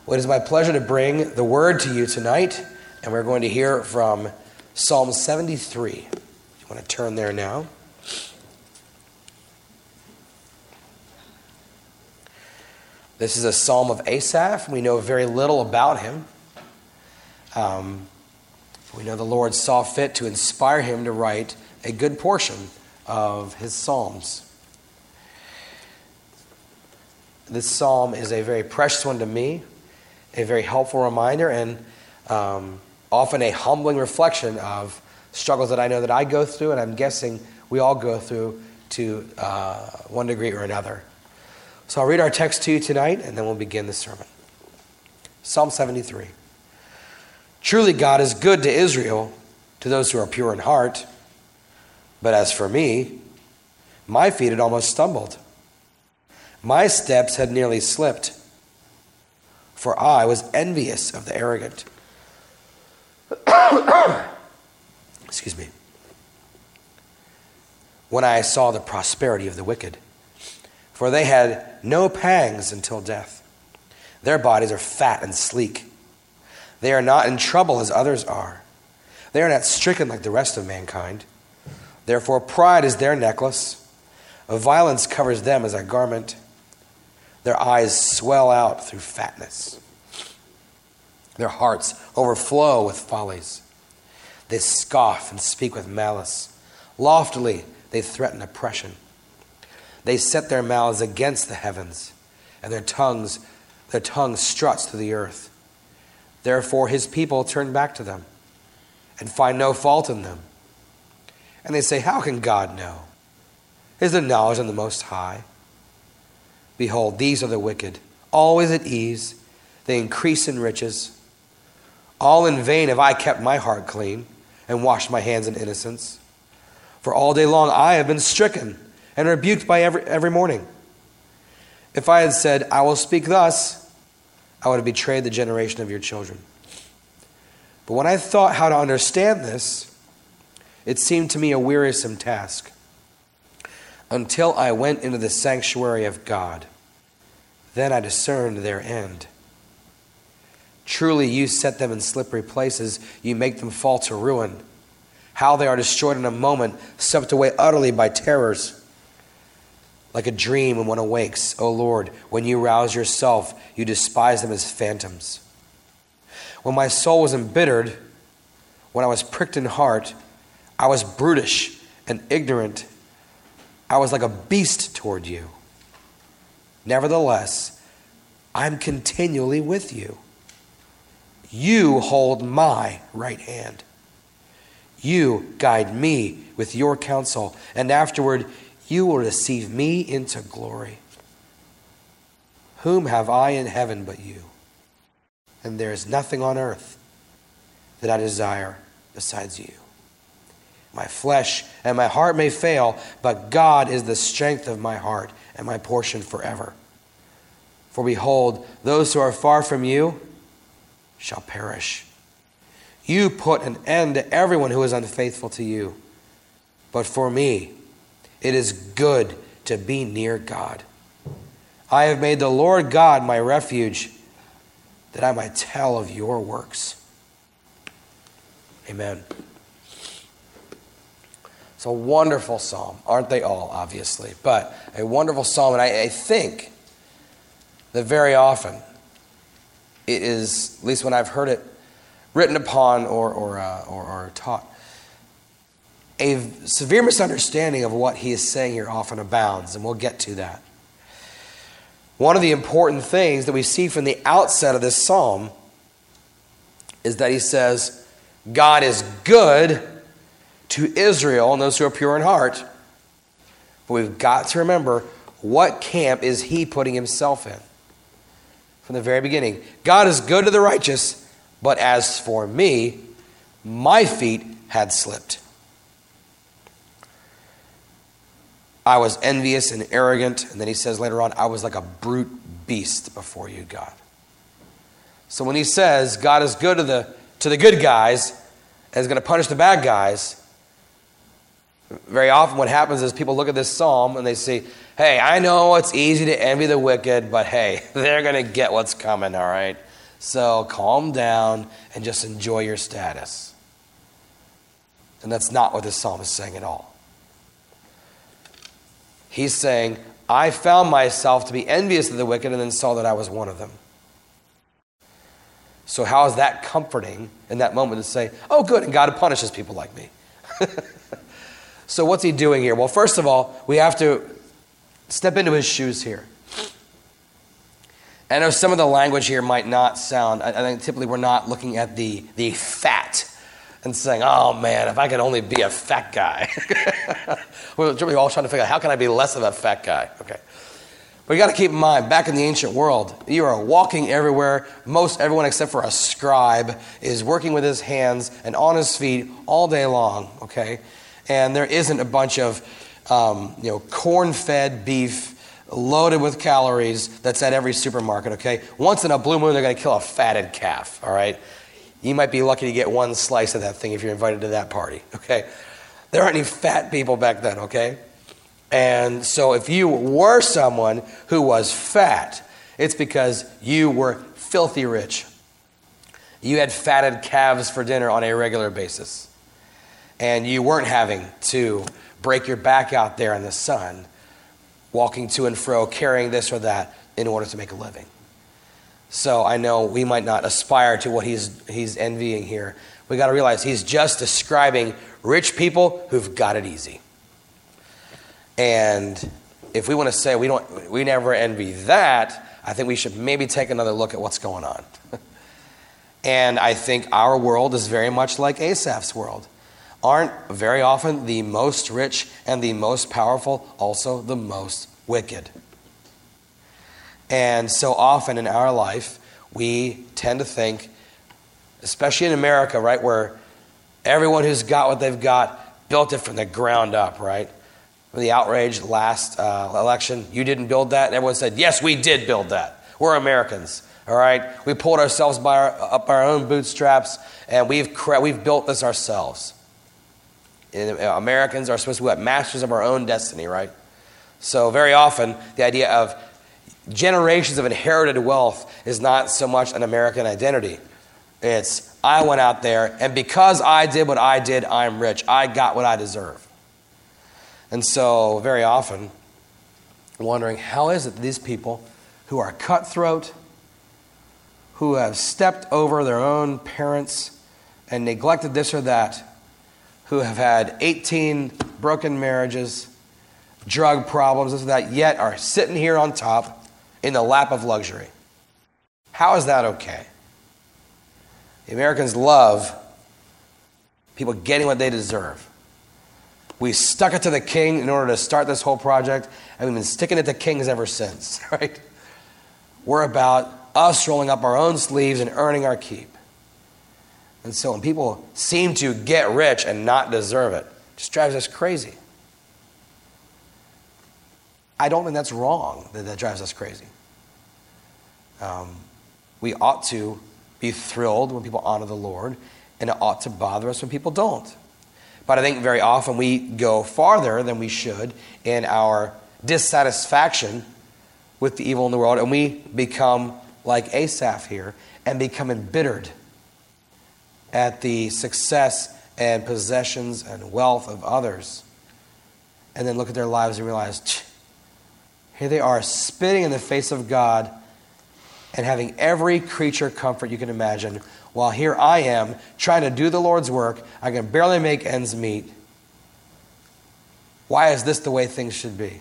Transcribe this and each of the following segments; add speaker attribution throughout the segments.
Speaker 1: Well, it is my pleasure to bring the word to you tonight, and we're going to hear from Psalm 73. You want to turn there now? This is a psalm of Asaph. We know very little about him. We know the Lord saw fit to inspire him to write a good portion of his psalms. This psalm is a very precious one to me, a very helpful reminder, and often a humbling reflection of struggles that I know that I go through, and I'm guessing we all go through to one degree or another. So I'll read our text to you tonight, and then we'll begin the sermon. Psalm 73. Truly God is good to Israel, to those who are pure in heart. But as for me, my feet had almost stumbled. My steps had nearly slipped, for I was envious of the arrogant. Excuse me. When I saw the prosperity of the wicked, for they had no pangs until death. Their bodies are fat and sleek. They are not in trouble as others are. They are not stricken like the rest of mankind. Therefore pride is their necklace. Violence covers them as a garment. Their eyes swell out through fatness. Their hearts overflow with follies. They scoff and speak with malice. Loftily they threaten oppression. They set their mouths against the heavens, and their tongue struts through the earth. Therefore his people turn back to them and find no fault in them. And they say, how can God know? Is there knowledge in the Most High? Behold, these are the wicked, always at ease. They increase in riches. All in vain have I kept my heart clean and washed my hands in innocence. For all day long I have been stricken and rebuked by every morning. If I had said, I will speak thus, I would have betrayed the generation of your children. But when I thought how to understand this, it seemed to me a wearisome task, until I went into the sanctuary of God. Then I discerned their end. Truly you set them in slippery places. You make them fall to ruin. How they are destroyed in a moment, swept away utterly by terrors. Like a dream when one awakes, O Lord, when you rouse yourself, you despise them as phantoms. When my soul was embittered, when I was pricked in heart, I was brutish and ignorant. I was like a beast toward you. Nevertheless, I'm continually with you. You hold my right hand. You guide me with your counsel, and afterward you will receive me into glory. Whom have I in heaven but you? And there is nothing on earth that I desire besides you. My flesh and my heart may fail, but God is the strength of my heart and my portion forever. For behold, those who are far from you shall perish. You put an end to everyone who is unfaithful to you. But for me, it is good to be near God. I have made the Lord God my refuge, that I might tell of your works. Amen. It's a wonderful psalm. Aren't they all, obviously? But a wonderful psalm. And I think that very often it is, at least when I've heard it written upon or taught, a severe misunderstanding of what he is saying here often abounds, and we'll get to that. One of the important things that we see from the outset of this psalm is that he says, God is good to Israel and those who are pure in heart. But we've got to remember, what camp is he putting himself in? From the very beginning, God is good to the righteous, but as for me, my feet had slipped. I was envious and arrogant. And then he says later on, I was like a brute beast before you, God. So when he says God is good to the good guys and is going to punish the bad guys, very often what happens is people look at this psalm and they say, hey, I know it's easy to envy the wicked, but hey, they're going to get what's coming, all right? So calm down and just enjoy your status. And that's not what this psalm is saying at all. He's saying, I found myself to be envious of the wicked and then saw that I was one of them. So how is that comforting in that moment to say, oh good, and God punishes people like me? So what's he doing here? Well, first of all, we have to step into his shoes here. I know some of the language here might not sound, I think typically we're not looking at the fat and saying, oh man, if I could only be a fat guy. We're all trying to figure out, how can I be less of a fat guy? Okay. But you got to keep in mind, back in the ancient world, you are walking everywhere. Most everyone except for a scribe is working with his hands and on his feet all day long, okay? And there isn't a bunch of corn-fed beef loaded with calories that's at every supermarket, okay? Once in a blue moon, they're going to kill a fatted calf, all right? You might be lucky to get one slice of that thing if you're invited to that party, okay? There aren't any fat people back then, okay? And so if you were someone who was fat, it's because you were filthy rich. You had fatted calves for dinner on a regular basis. And you weren't having to break your back out there in the sun, walking to and fro, carrying this or that in order to make a living. So I know we might not aspire to what he's envying here. We got to realize he's just describing rich people who've got it easy. And if we want to say we never envy that, I think we should maybe take another look at what's going on. And I think our world is very much like Asaph's world. Aren't very often the most rich and the most powerful also the most wicked? And so often in our life, we tend to think, especially in America, right, where everyone who's got what they've got built it from the ground up, right? The outrage last election, you didn't build that? And everyone said, yes, we did build that. We're Americans, all right? We pulled ourselves up our own bootstraps, and we've built this ourselves. And Americans are supposed to be masters of our own destiny, right? So very often, the idea of generations of inherited wealth is not so much an American identity. It's, I went out there, and because I did what I did, I'm rich. I got what I deserve. And so, very often, wondering, how is it that these people who are cutthroat, who have stepped over their own parents and neglected this or that, who have had 18 broken marriages, drug problems, this or that, yet are sitting here on top in the lap of luxury? How is that okay? The Americans love people getting what they deserve. We stuck it to the king in order to start this whole project, and we've been sticking it to kings ever since, right? We're about us rolling up our own sleeves and earning our keep. And so when people seem to get rich and not deserve it, it just drives us crazy. I don't think that's wrong, that drives us crazy. We ought to be thrilled when people honor the Lord, and it ought to bother us when people don't. But I think very often we go farther than we should in our dissatisfaction with the evil in the world, and we become like Asaph here and become embittered at the success and possessions and wealth of others. And then look at their lives and realize, here they are spitting in the face of God and having every creature comfort you can imagine, while here I am trying to do the Lord's work. I can barely make ends meet. Why is this the way things should be?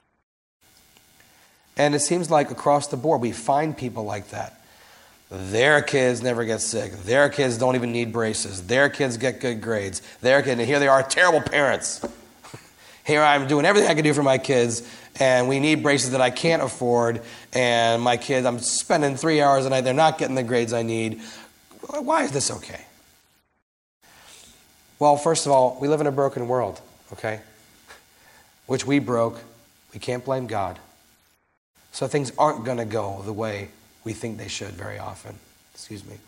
Speaker 1: And it seems like across the board we find people like that. Their kids never get sick. Their kids don't even need braces. Their kids get good grades. And here they are, terrible parents. Here I'm doing everything I can do for my kids, and we need braces that I can't afford, and my kids, I'm spending 3 hours a night, they're not getting the grades I need. Why is this okay? Well, first of all, we live in a broken world, okay? Which we broke. We can't blame God. So things aren't going to go the way we think they should very often. Excuse me.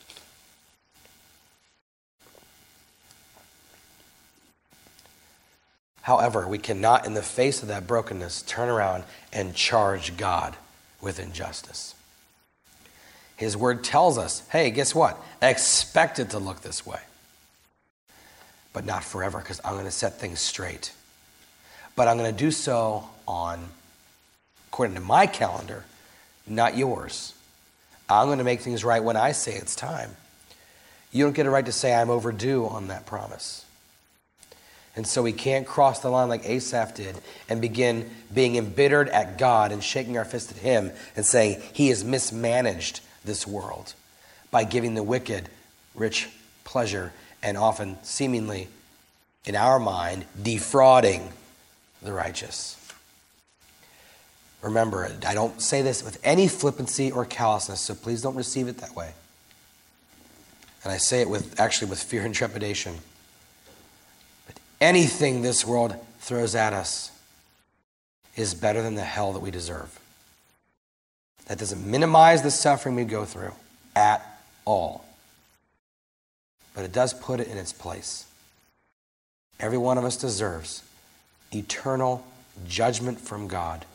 Speaker 1: However, we cannot, in the face of that brokenness, turn around and charge God with injustice. His word tells us, hey, guess what? Expect it to look this way. But not forever, because I'm going to set things straight. But I'm going to do so according to my calendar, not yours. I'm going to make things right when I say it's time. You don't get a right to say I'm overdue on that promise. And so we can't cross the line like Asaph did and begin being embittered at God and shaking our fist at him and saying he has mismanaged this world by giving the wicked rich pleasure and often seemingly, in our mind, defrauding the righteous. Remember, I don't say this with any flippancy or callousness, so please don't receive it that way. And I say it with fear and trepidation. But anything this world throws at us is better than the hell that we deserve. That doesn't minimize the suffering we go through at all. But it does put it in its place. Every one of us deserves eternal judgment from God.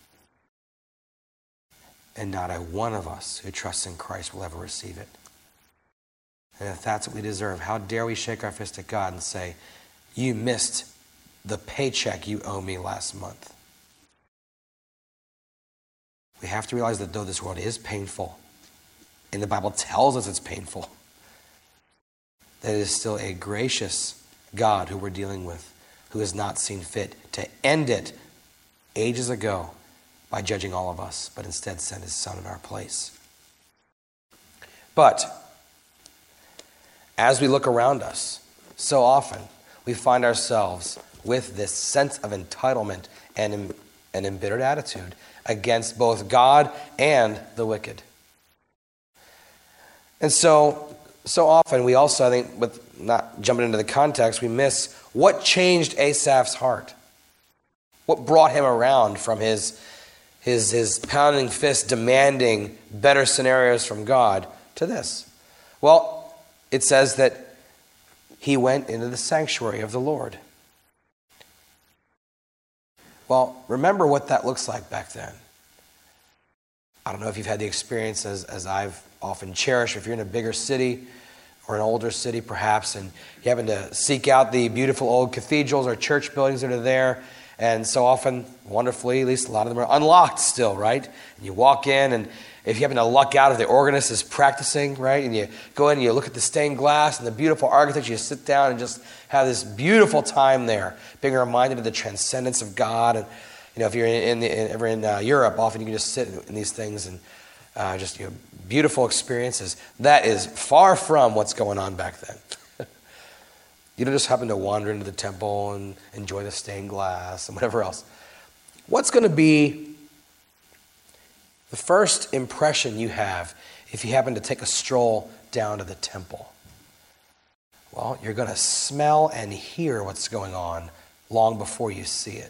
Speaker 1: And not a one of us who trusts in Christ will ever receive it. And if that's what we deserve, how dare we shake our fist at God and say, you missed the paycheck you owe me last month. We have to realize that though this world is painful, and the Bible tells us it's painful, that it is still a gracious God who we're dealing with, who has not seen fit to end it ages ago by judging all of us, but instead sent his Son in our place. But as we look around us, so often we find ourselves with this sense of entitlement and an embittered attitude against both God and the wicked. And so often we also, I think, with not jumping into the context, we miss what changed Asaph's heart. What brought him around from his pounding fist demanding better scenarios from God to this? Well, it says that he went into the sanctuary of the Lord. Well, remember what that looks like back then. I don't know if you've had the experience as I've often cherished, if you're in a bigger city or an older city perhaps, and you happen to seek out the beautiful old cathedrals or church buildings that are there. And so often, wonderfully, at least a lot of them are unlocked still, right? And you walk in, and if you happen to luck out if the organist is practicing, right? And you go in and you look at the stained glass and the beautiful architecture, you sit down and just have this beautiful time there, being reminded of the transcendence of God. And if you're ever in Europe, often you can just sit in these things and just beautiful experiences. That is far from what's going on back then. You don't just happen to wander into the temple and enjoy the stained glass and whatever else. What's going to be the first impression you have if you happen to take a stroll down to the temple? Well, you're going to smell and hear what's going on long before you see it.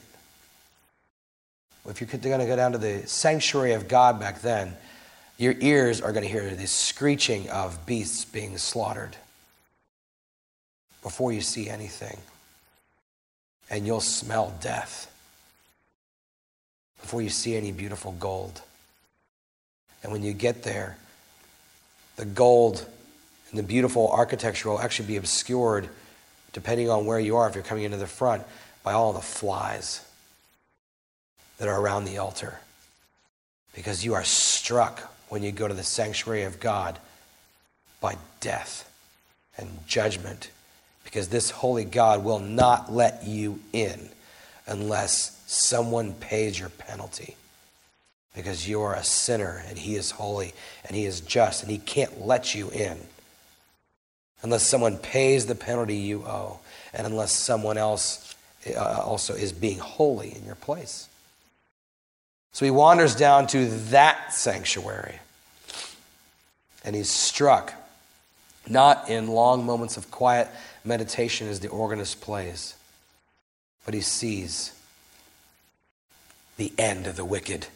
Speaker 1: If you're going to go down to the sanctuary of God back then, your ears are going to hear the screeching of beasts being slaughtered before you see anything. And you'll smell death before you see any beautiful gold. And when you get there, the gold and the beautiful architecture will actually be obscured, depending on where you are, if you're coming into the front, by all the flies that are around the altar. Because you are struck when you go to the sanctuary of God by death and judgment. Because this holy God will not let you in unless someone pays your penalty. Because you are a sinner and he is holy and he is just and he can't let you in unless someone pays the penalty you owe and unless someone else also is being holy in your place. So he wanders down to that sanctuary and he's struck, not in long moments of quiet meditation as the organist plays, but he sees the end of the wicked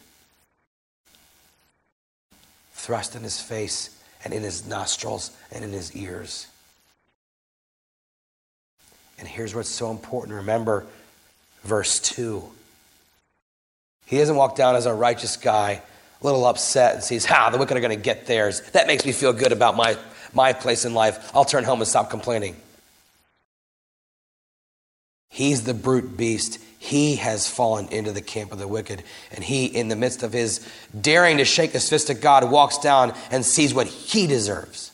Speaker 1: thrust in his face and in his nostrils and in his ears. And here's what's so important. Remember verse 2. He doesn't walk down as a righteous guy a little upset and sees, the wicked are going to get theirs. That makes me feel good about my place in life. I'll turn home and stop complaining. He's the brute beast. He has fallen into the camp of the wicked. And he, in the midst of his daring to shake his fist at God, walks down and sees what he deserves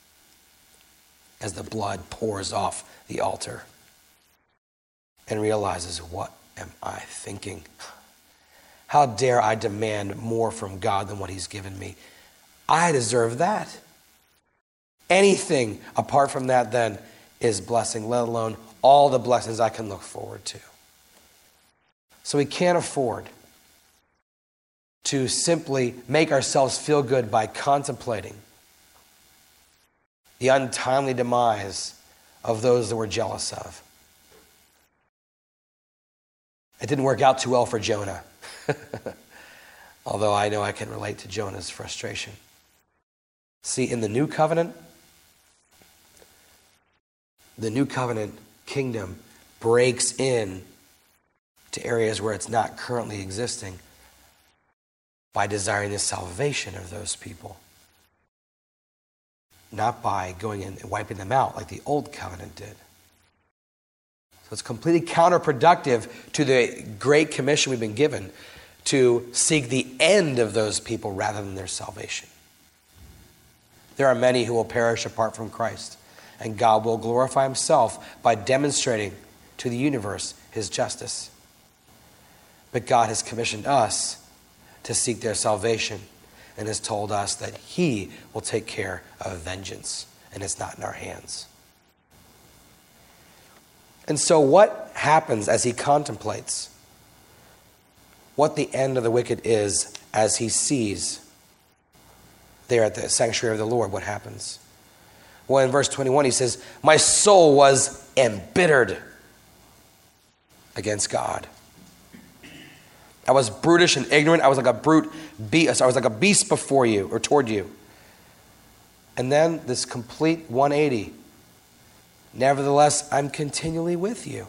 Speaker 1: as the blood pours off the altar and realizes, what am I thinking? How dare I demand more from God than what he's given me? I deserve that. Anything apart from that then is blessing, let alone all the blessings I can look forward to. So we can't afford to simply make ourselves feel good by contemplating the untimely demise of those that we're jealous of. It didn't work out too well for Jonah. Although I know I can relate to Jonah's frustration. See, in the new covenant kingdom breaks in to areas where it's not currently existing by desiring the salvation of those people. Not by going in and wiping them out like the old covenant did. So it's completely counterproductive to the great commission we've been given to seek the end of those people rather than their salvation. There are many who will perish apart from Christ, and God will glorify himself by demonstrating to the universe his justice. But God has commissioned us to seek their salvation and has told us that he will take care of vengeance, and it's not in our hands. And so what happens as he contemplates what the end of the wicked is as he sees there at the sanctuary of the Lord? What happens? Well, in verse 21 he says, my soul was embittered against God. I was brutish and ignorant. I was like a brute beast. I was like a beast before you or toward you. And then this complete 180. Nevertheless, I'm continually with you.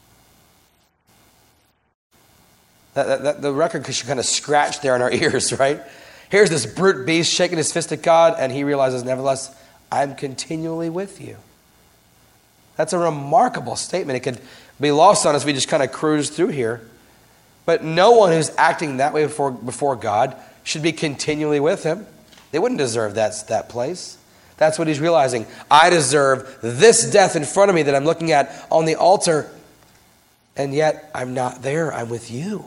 Speaker 1: The record should kind of scratch there in our ears, right? Here's this brute beast shaking his fist at God, and he realizes, nevertheless, I'm continually with you. That's a remarkable statement. It could be lost on us if we just kind of cruise through here. But no one who's acting that way before God should be continually with him. They wouldn't deserve that place. That's what he's realizing. I deserve this death in front of me that I'm looking at on the altar, and yet I'm not there. I'm with you.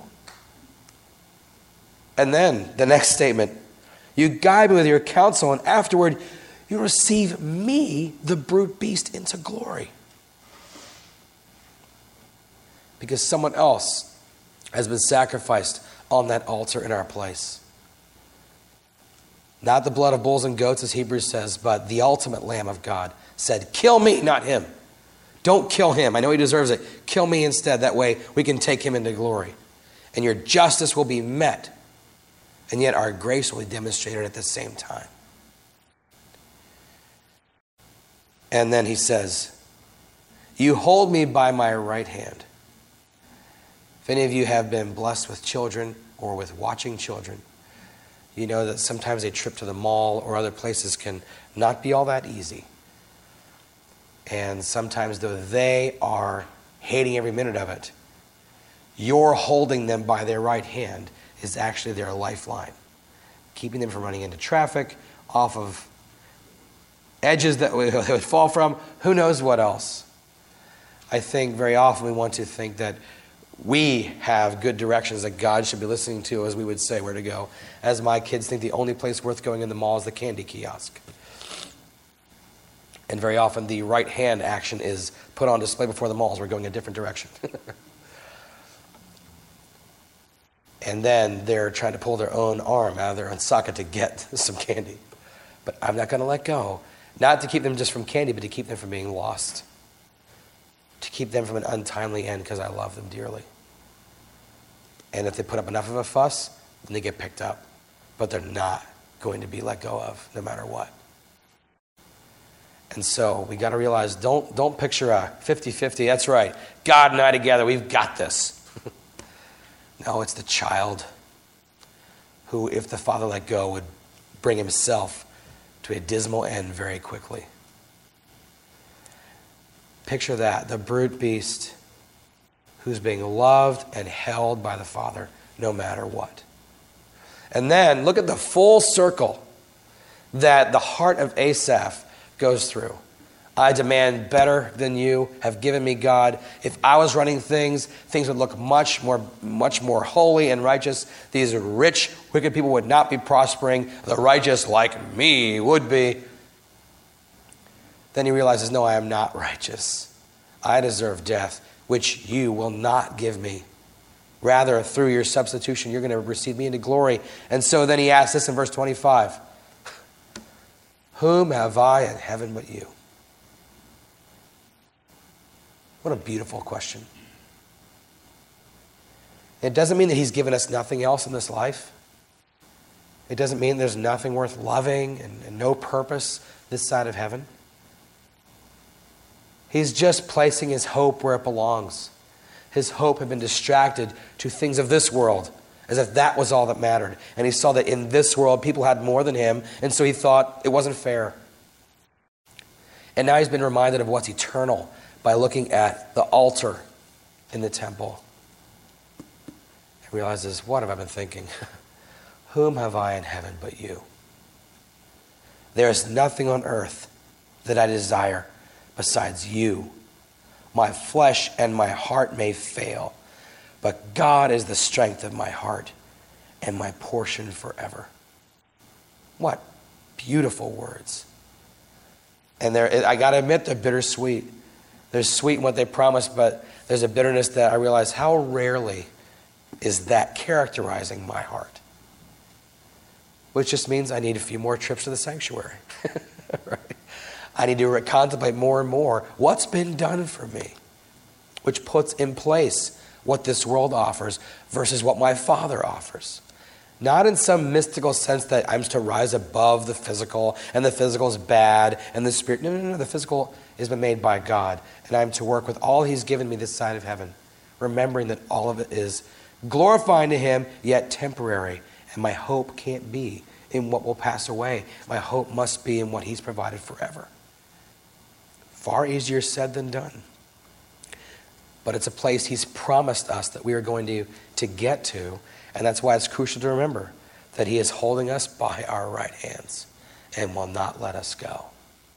Speaker 1: And then the next statement, you guide me with your counsel, and afterward you receive me, the brute beast, into glory. Because someone else has been sacrificed on that altar in our place. Not the blood of bulls and goats, as Hebrews says, but the ultimate Lamb of God said, kill me, not him. Don't kill him. I know he deserves it. Kill me instead. That way we can take him into glory. And your justice will be met. And yet our grace will be demonstrated at the same time. And then he says, you hold me by my right hand. If any of you have been blessed with children or with watching children, you know that sometimes a trip to the mall or other places can not be all that easy. And sometimes, though they are hating every minute of it, your holding them by their right hand is actually their lifeline. Keeping them from running into traffic, off of edges that they would fall from, who knows what else. I think very often we want to think that we have good directions that God should be listening to as we would say where to go. As my kids think the only place worth going in the mall is the candy kiosk. And very often the right hand action is put on display before the malls. We're going a different direction. And then they're trying to pull their own arm out of their own socket to get some candy. But I'm not going to let go. Not to keep them just from candy, but to keep them from being lost. To keep them from an untimely end because I love them dearly. And if they put up enough of a fuss, then they get picked up. But they're not going to be let go of no matter what. And so we got to realize, don't picture a 50-50. That's right. God and I together, we've got this. No, it's the child who, if the Father let go, would bring himself to a dismal end very quickly. Picture that, the brute beast who's being loved and held by the Father no matter what. And then look at the full circle that the heart of Asaph goes through. I demand better than you have given me, God. If I was running things would look much more holy and righteous. These rich, wicked people would not be prospering. The righteous, like me, would be. Then he realizes, no, I am not righteous. I deserve death, which you will not give me. Rather, through your substitution, you're going to receive me into glory. And so then he asks this in verse 25. Whom have I in heaven but you? What a beautiful question. It doesn't mean that he's given us nothing else in this life. It doesn't mean there's nothing worth loving and no purpose this side of heaven. He's just placing his hope where it belongs. His hope had been distracted to things of this world, as if that was all that mattered. And he saw that in this world, people had more than him, and so he thought it wasn't fair. And now he's been reminded of what's eternal by looking at the altar in the temple. He realizes, what have I been thinking? Whom have I in heaven but you? There is nothing on earth that I desire besides you. My flesh and my heart may fail, but God is the strength of my heart and my portion forever. What beautiful words. And I got to admit, they're bittersweet. There's sweet in what they promise, but there's a bitterness that I realize how rarely is that characterizing my heart. Which just means I need a few more trips to the sanctuary. Right? I need to contemplate more and more what's been done for me, which puts in place what this world offers versus what my Father offers. Not in some mystical sense that I'm to rise above the physical and the physical is bad and the spirit. No. The physical has been made by God, and I'm to work with all he's given me this side of heaven, remembering that all of it is glorifying to him, yet temporary. And my hope can't be in what will pass away. My hope must be in what he's provided forever. Far easier said than done. But it's a place he's promised us that we are going to get to. And that's why it's crucial to remember that he is holding us by our right hands and will not let us go.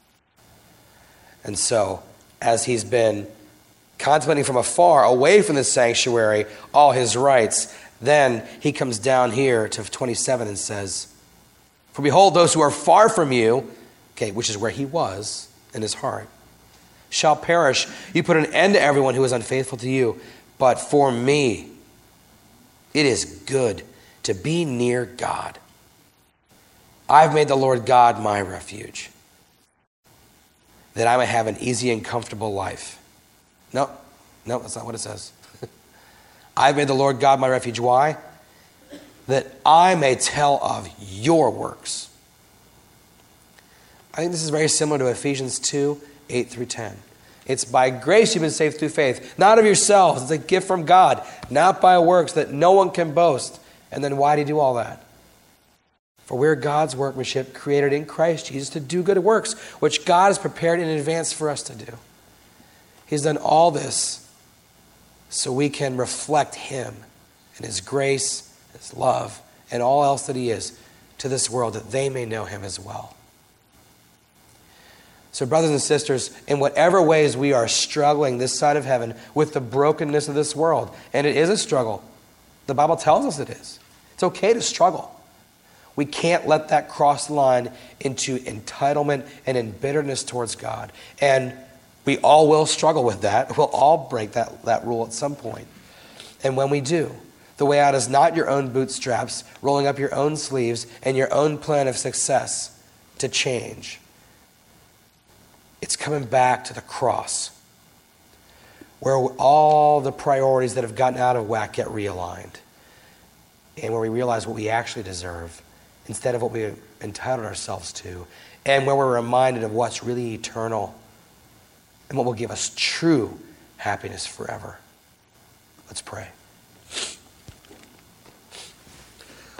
Speaker 1: And so, as he's been contemplating from afar, away from the sanctuary, all his rights, then he comes down here to 27 and says, for behold, those who are far from you, okay, which is where he was in his heart, shall perish. You put an end to everyone who is unfaithful to you. But for me, it is good to be near God. I've made the Lord God my refuge, that I may have an easy and comfortable life. No, that's not what it says. I've made the Lord God my refuge. Why? That I may tell of your works. I think this is very similar to Ephesians 2, 8 through 10. It's by grace you've been saved through faith, not of yourselves. It's a gift from God, not by works that no one can boast. And then why do you do all that? For we're God's workmanship, created in Christ Jesus to do good works, which God has prepared in advance for us to do. He's done all this so we can reflect him and his grace, his love, and all else that he is to this world, that they may know him as well. So brothers and sisters, in whatever ways we are struggling this side of heaven with the brokenness of this world, and it is a struggle. The Bible tells us it is. It's okay to struggle. We can't let that cross the line into entitlement and in bitterness towards God. And we all will struggle with that. We'll all break that rule at some point. And when we do, the way out is not your own bootstraps, rolling up your own sleeves, and your own plan of success to change. It's coming back to the cross, where all the priorities that have gotten out of whack get realigned, and where we realize what we actually deserve instead of what we entitled ourselves to, and where we're reminded of what's really eternal and what will give us true happiness forever. Let's pray.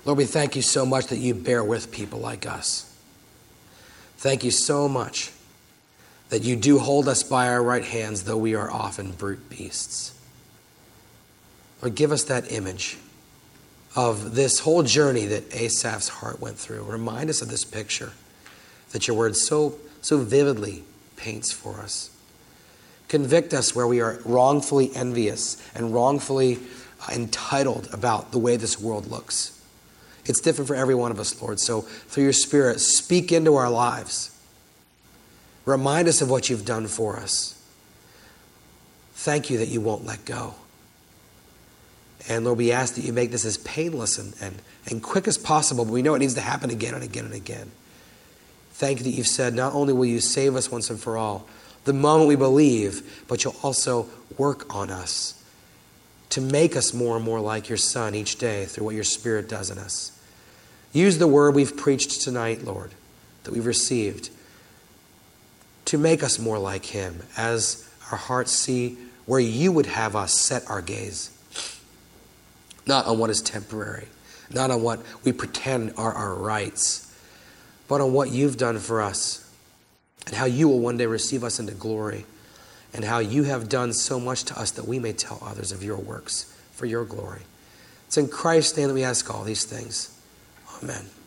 Speaker 1: Lord, we thank you so much that you bear with people like us. Thank you so much that you do hold us by our right hands, though we are often brute beasts. Lord, give us that image of this whole journey that Asaph's heart went through. Remind us of this picture that your word so vividly paints for us. Convict us where we are wrongfully envious and wrongfully entitled about the way this world looks. It's different for every one of us, Lord. So through your Spirit, speak into our lives. Remind us of what you've done for us. Thank you that you won't let go. And Lord, we ask that you make this as painless and quick as possible, but we know it needs to happen again and again and again. Thank you that you've said not only will you save us once and for all, the moment we believe, but you'll also work on us to make us more and more like your Son each day through what your Spirit does in us. Use the word we've preached tonight, Lord, that we've received, to make us more like him as our hearts see where you would have us set our gaze. Not on what is temporary, not on what we pretend are our rights, but on what you've done for us and how you will one day receive us into glory and how you have done so much to us that we may tell others of your works for your glory. It's in Christ's name that we ask all these things. Amen.